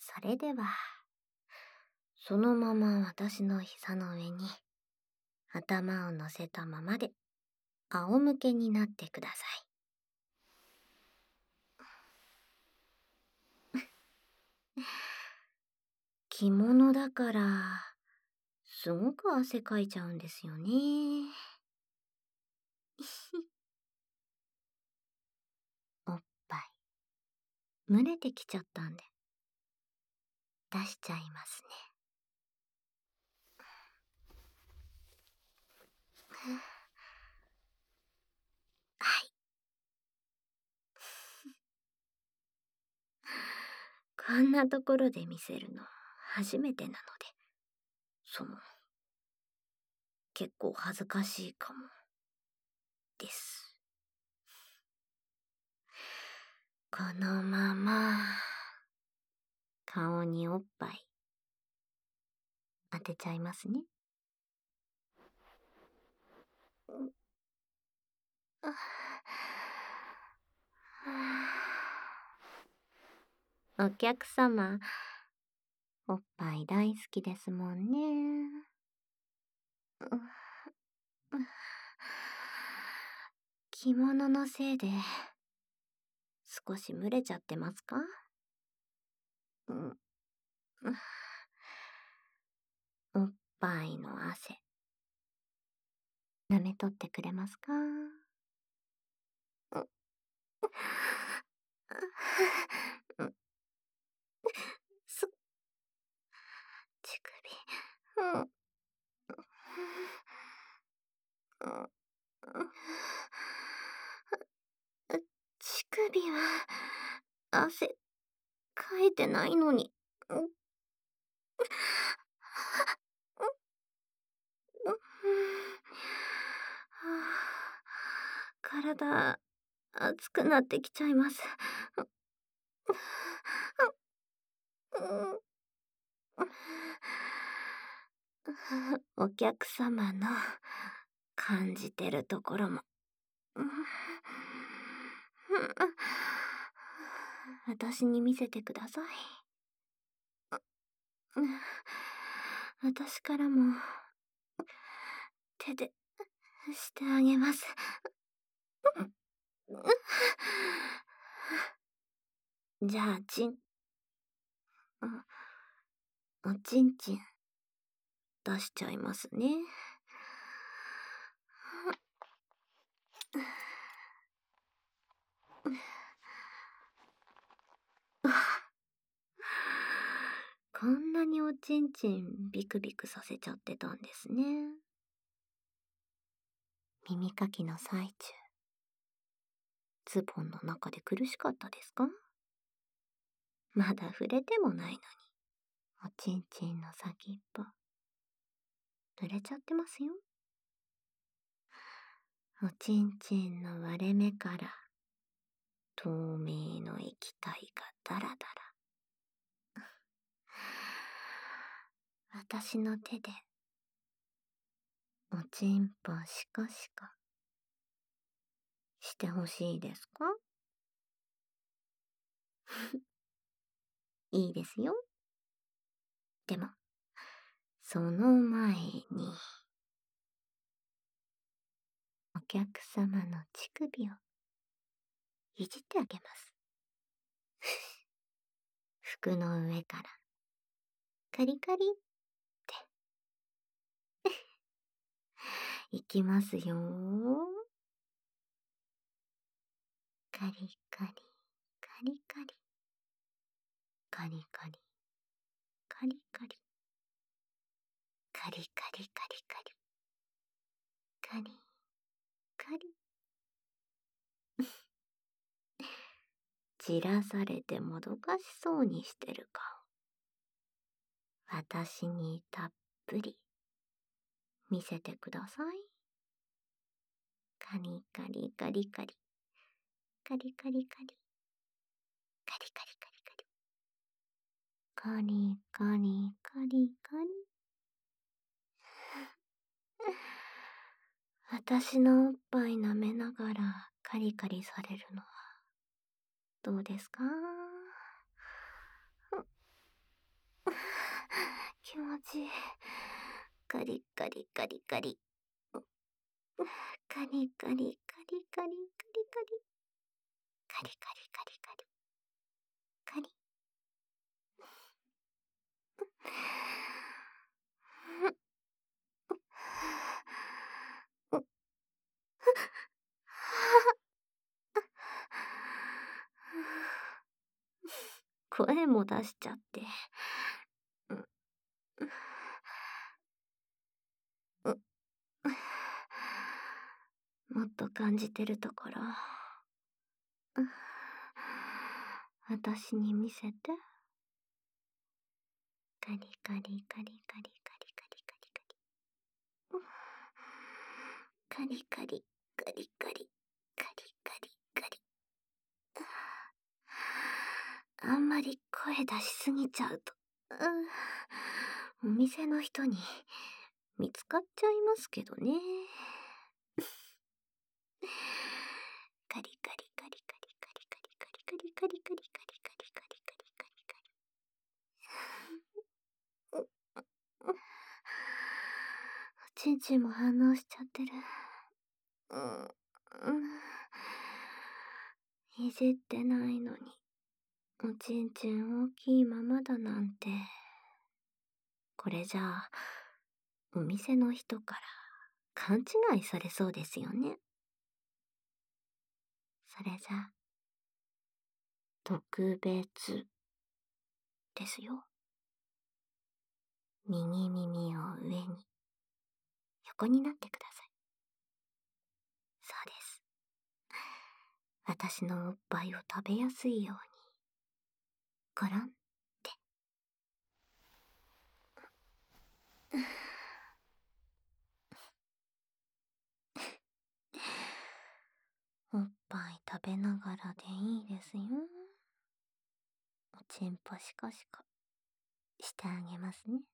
それでは、そのまま私の膝の上に頭を乗せたままで仰向けになってください。着物だから、すごく汗かいちゃうんですよね。おっぱい、蒸れてきちゃったんで、出しちゃいますね。はい。こんなところで見せるの初めてなので、結構恥ずかしいかも、です。このまま、顔におっぱい、当てちゃいますね。お客様、おっぱい大好きですもんね。着物のせいで少し蒸れちゃってますか？おっぱいの汗、舐めとってくれますか？す、乳首。乳首は汗かいてないのに。体熱くなってきちゃいます。お客様の感じてるところも私に見せてください。私からも手でしてあげます。じゃあ、おちんちん出しちゃいますね。こんなにおちんちんビクビクさせちゃってたんですね。耳かきの最中、ズボンの中で苦しかったですか？まだ触れてもないのに、おちんちんの先っぽ、濡れちゃってますよ。おちんちんの割れ目から透明の液体がダラダラ。私の手でおちんぽシコシコしてほしいですか？いいですよ。でも、その前に、お客様の乳首をいじってあげます。服の上から、カリカリって。いきますよ。カリカリ、カリカリ、カリカリ、カリカリ、カリカリカリカリ、カリカリ。散らされてもどかしそうにしてる顔。私にたっぷり見せてください。カリカリカリカリ、カリカリカリ、カリカリカリカリ、カリカリカリカリ。私のおっぱい舐めながらカリカリされるのはどうですか？ ちいい。カリカリカリカリ。カリカリカリカリカリカリ。カリカリカリカリカリ。カリ。声も出しちゃって。もっと感じてるところ、私に見せて。カリカリカリカリカリカリカリカリカリ。カリカリカリカリカリカリカリ。あんまり声出しすぎちゃうと、お店の人に見つかっちゃいますけどね。カリカリカリカリカリカリカリカリカリカリカリカリカリカリカリカリ。おちんちんも反応しちゃってる。いじってないのに、おちんちん大きいままだなんて。これじゃあ、お店の人から勘違いされそうですよね。それじゃ、特別ですよ。右耳を上に、横になってください。そうです。私のおっぱいを食べやすいように、ゴロンって。おっぱい食べながらでいいですよ。おちんぽシコシコしてあげますね。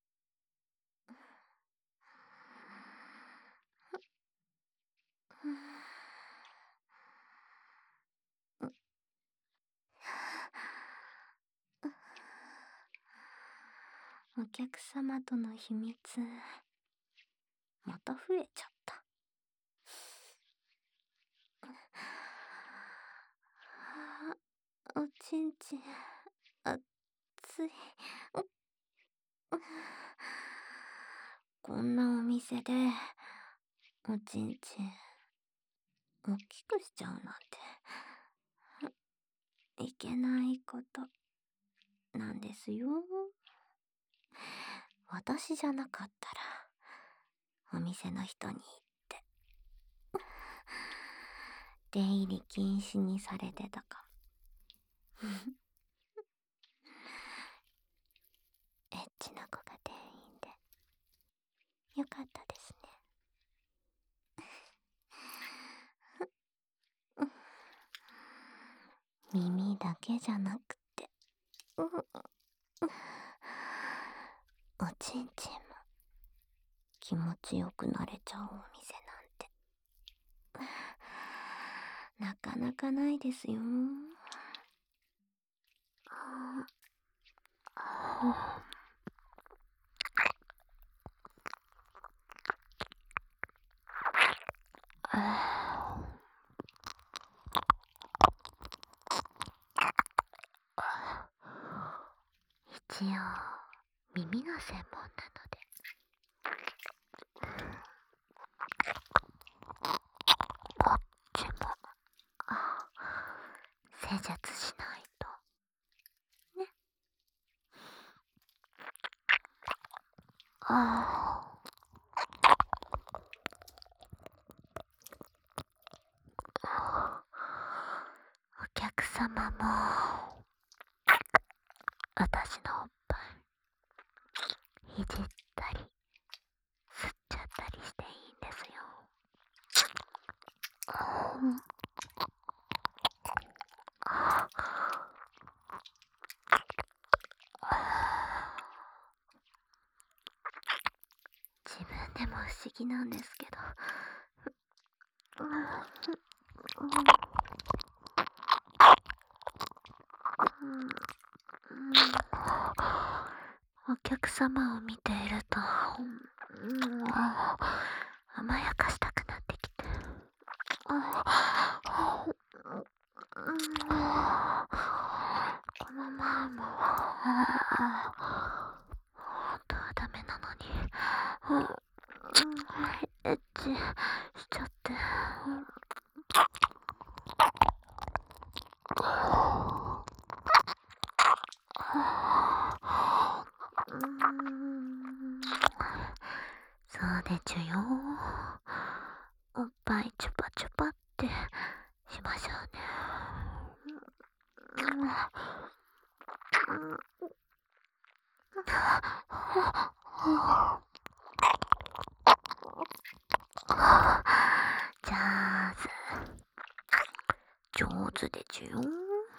お客様との秘密、また増えちゃった。おちんちん、熱い。こんなお店で、おちんちん、大きくしちゃうなんて、いけないことなんですよ。私じゃなかったら、お店の人に言って、出入り禁止にされてたかも。エッチな子が店員で、よかったですね。耳だけじゃなくて、おちんちんも気持ちよくなれちゃうお店なんて、なかなかないですよ。一応、耳が専門なので、こっちも、施術しないと。ね。お客様も、私のおっぱい、いじったり、吸っちゃったりしていいんですよ。自分でも不思議なんですけど、 お客様を見ていると、甘やかしたくなってきて。この前も、本当はダメなのに、エッチしちゃって。そうでちゅよ。おっぱいチュパチュパってしましょうね。じゃあ上手でちゅよ。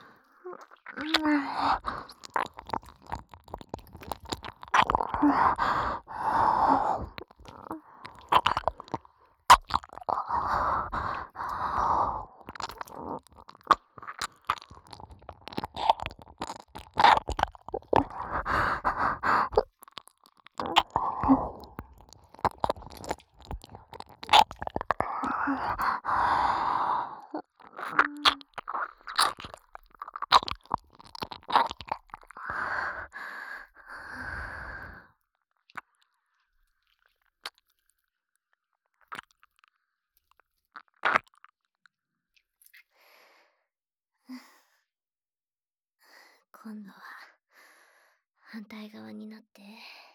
今度は反対側になって。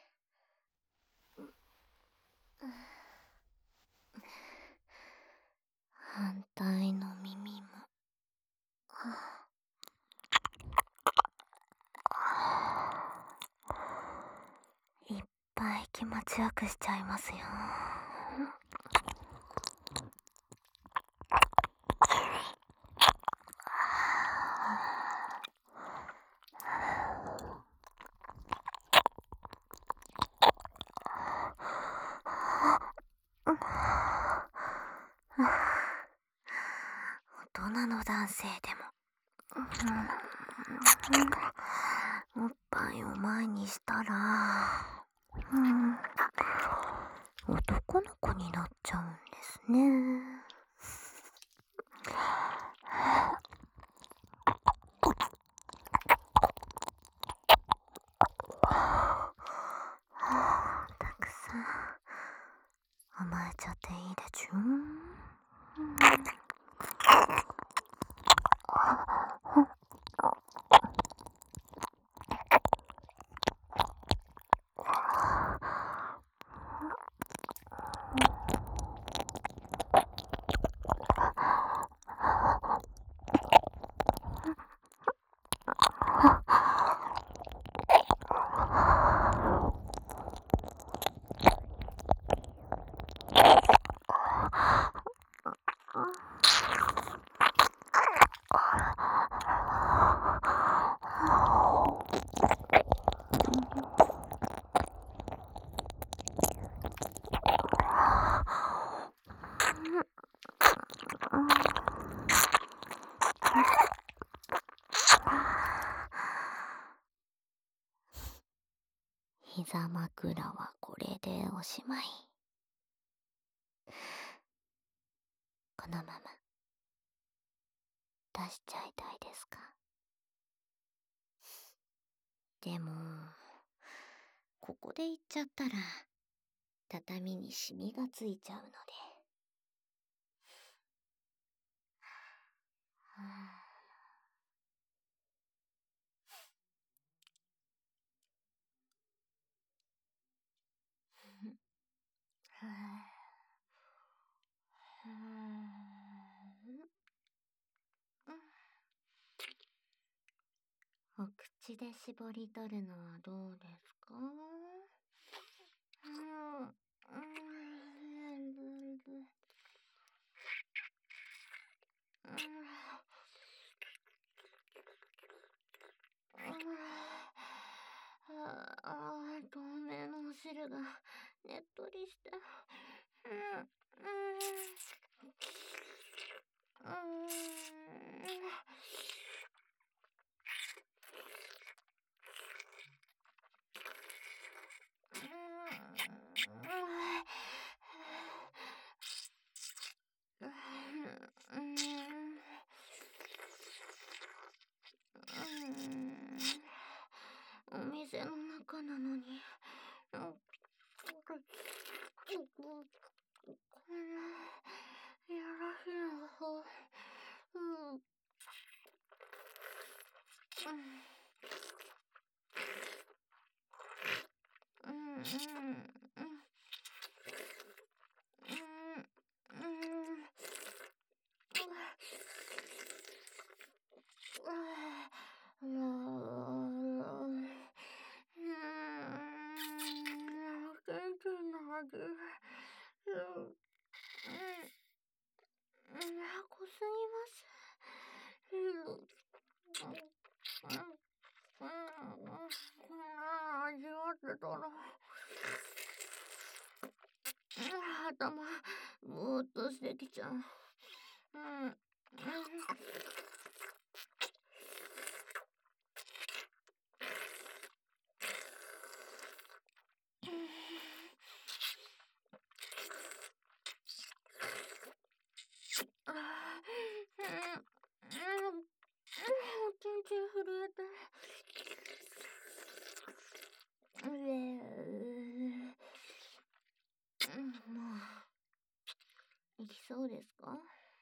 反対の耳も。いっぱい気持ちよくしちゃいますよ。大人の男性でも、おっぱいを前にしたら、男の子になっちゃうんですね。たくさん甘えちゃっていいでちゅ。膝枕はこれでおしまい。このまま出しちゃいたいですか？でもここで言っちゃったら畳にシミがついちゃうので。お口で絞り取るのはどうですか？透明のお汁がねっとりして。 濃すぎます。こんな味わってたら頭ぼーっとしてきちゃう。ちんちん震えて。もう、いきそうですか？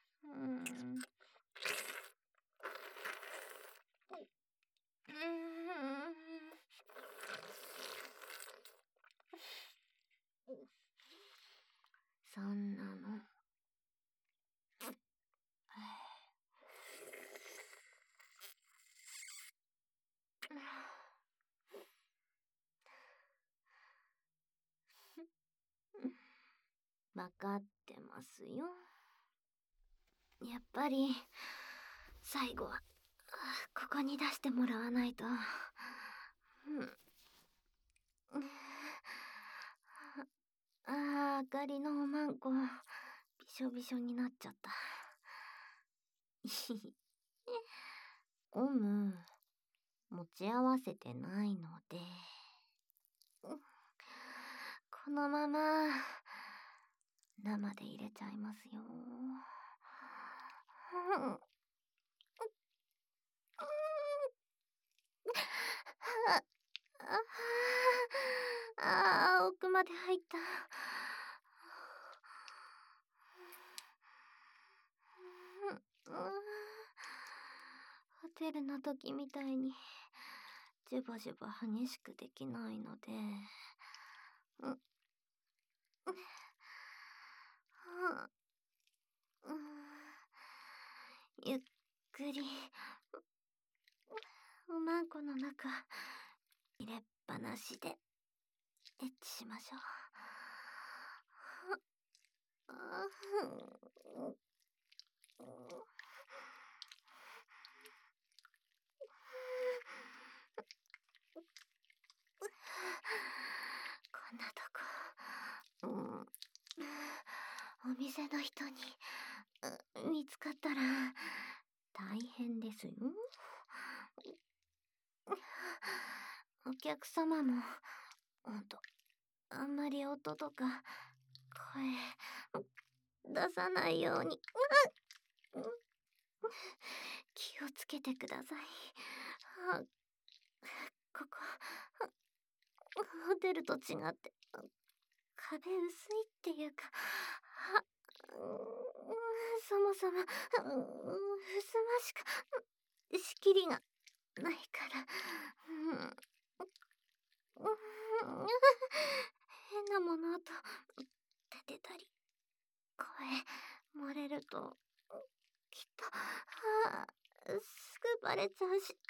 そんなの。わかってますよ。やっぱり最後はここに出してもらわないと。あかりのおまんこびしょびしょになっちゃった。オム持ち合わせてないので、このまま生で入れちゃいますよ。奥まで入った。ホテルの時みたいにジュバジュバ激しくできないので、ゆっくりおまんこの中入れっぱなしでエッチしましょう。こんなとこ、お店の人に見つかったら大変ですよ。お客様もほんとあんまり音とか声出さないように気をつけてください。ここホテルと違って壁薄いっていうか、そもそもふすましか仕切りがないから、変な物音立てたり声漏れるときっとすぐバレちゃうし。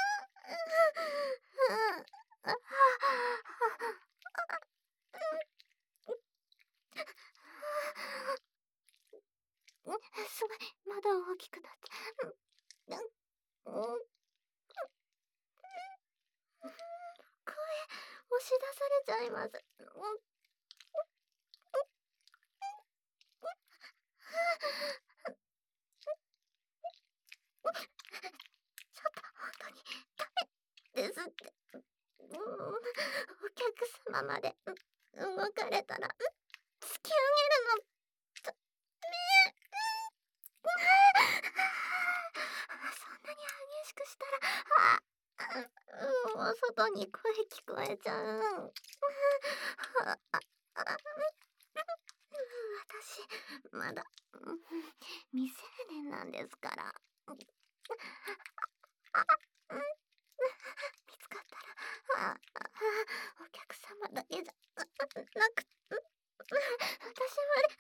すごい、窓大きくなって。声押し出されちゃいます。ちょっと本当にダメですって。お客様まで動かれたら突き上げるのダメ。そんなに激しくしたらもう外に声聞こえちゃう。私まだ未成年なんですから。 お客様だけじゃなく、私まで。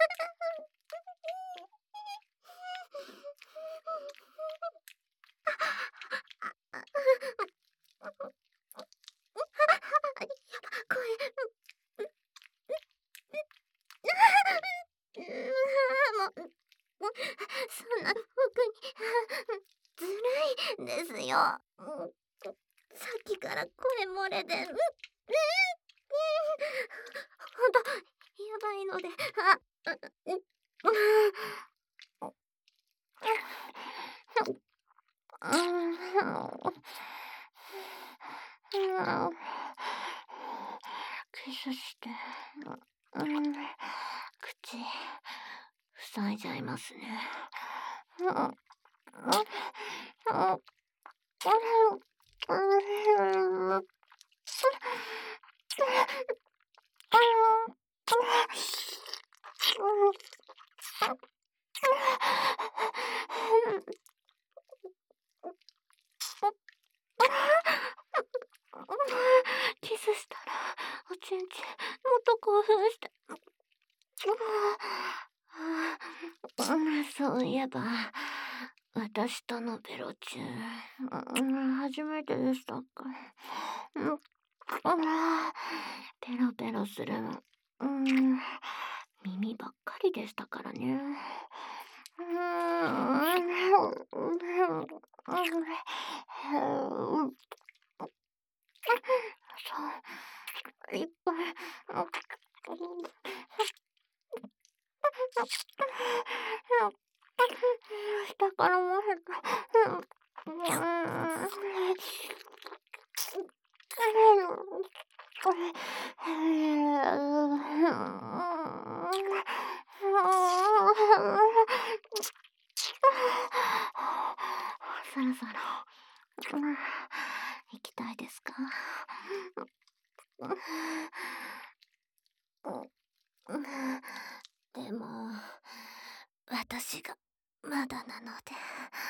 もう、そんな僕にずるいですよ。さっきから声漏れで、ほんと、やばいので、キスして、口、塞いじゃいますね。キスしたらおちんちんもっと興奮して、そういえば私とのベロチュー初めてでしたか。ペロペロするの耳ばっかりでしたからね。そういっぱい下からも減った。そろそろ行きたいですか？でも私がまだなので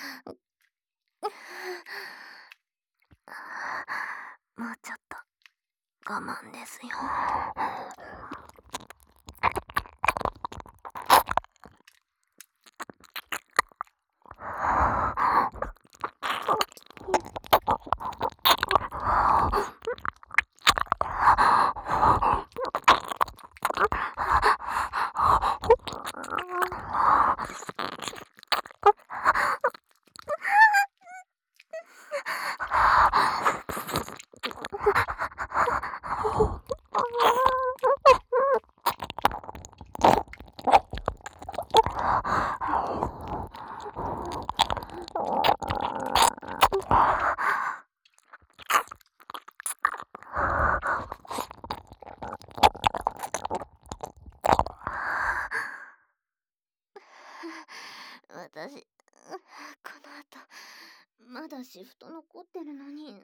もうちょっと我慢ですよ。私、この後まだシフト残ってるのに。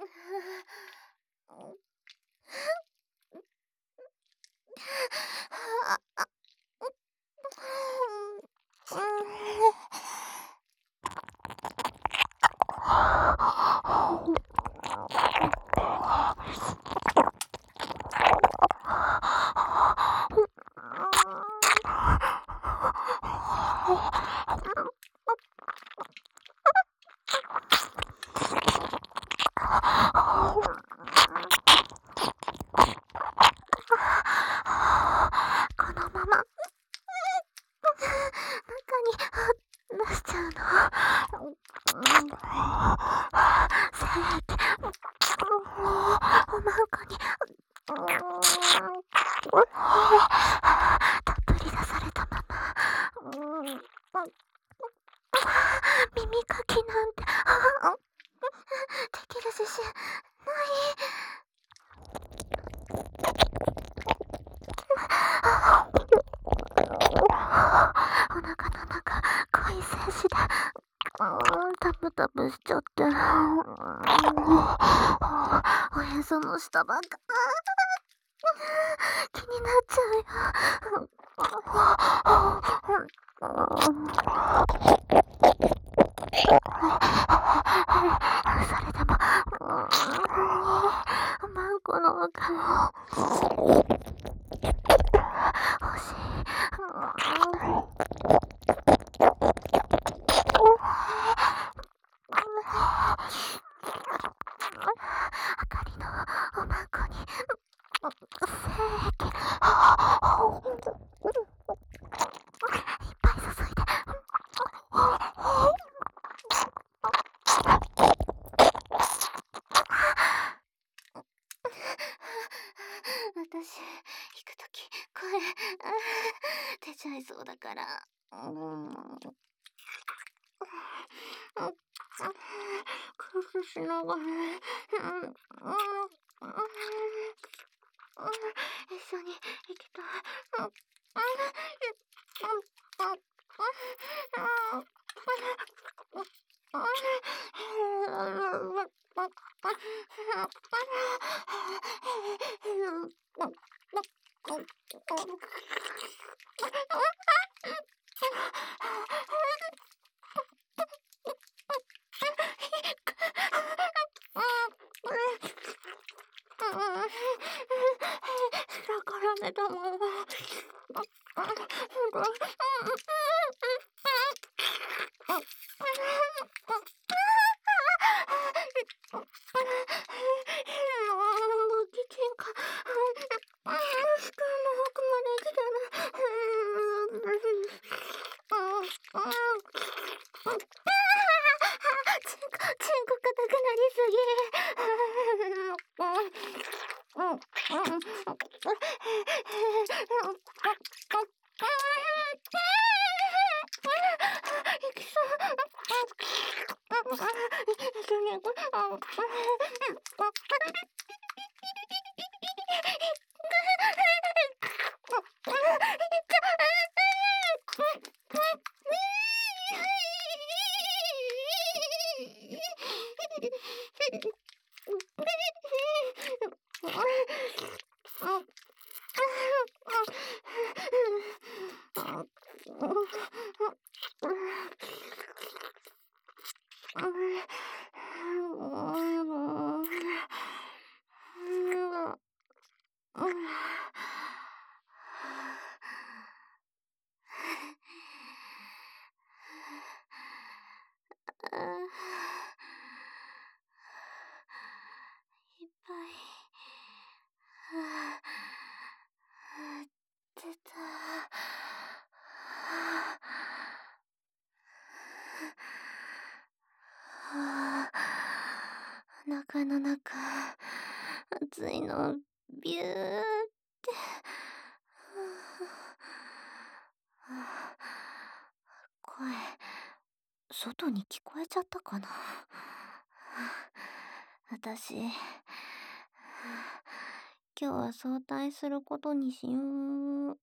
このまま中に出しちゃうの？精液おまんこにたっぷり出されたまま耳かきなんてできる自信ない。お腹の中濃い精子でタプタプしちゃっておへその下ばっか気になっちゃうよ。それでもま私、弾くとき、出ちゃいそうだから。クスしながら、一緒に行きたい。下から目玉が。いっぱい出た。お腹の中、熱いのビューって。声、外に聞こえちゃったかな。私、今日は早退することにしよう。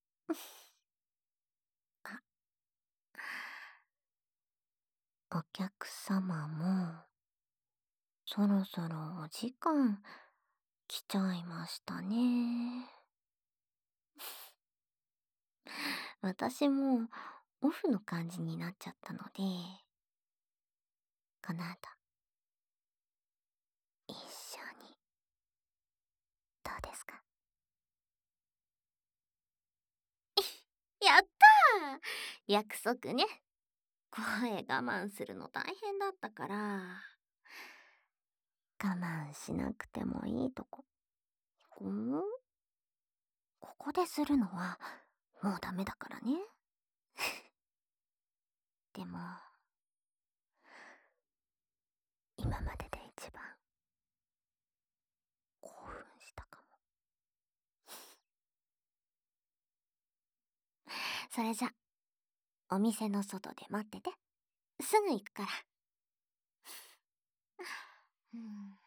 お客様も、そろそろお時間来ちゃいましたね。私もオフの感じになっちゃったので、この後、一緒に、どうですか？やったー！約束ね。声我慢するの大変だったから、我慢しなくてもいいとこ。ここでするのはもうダメだからね。でも、今までで一番興奮したかも。それじゃ、お店の外で待ってて。すぐ行くから。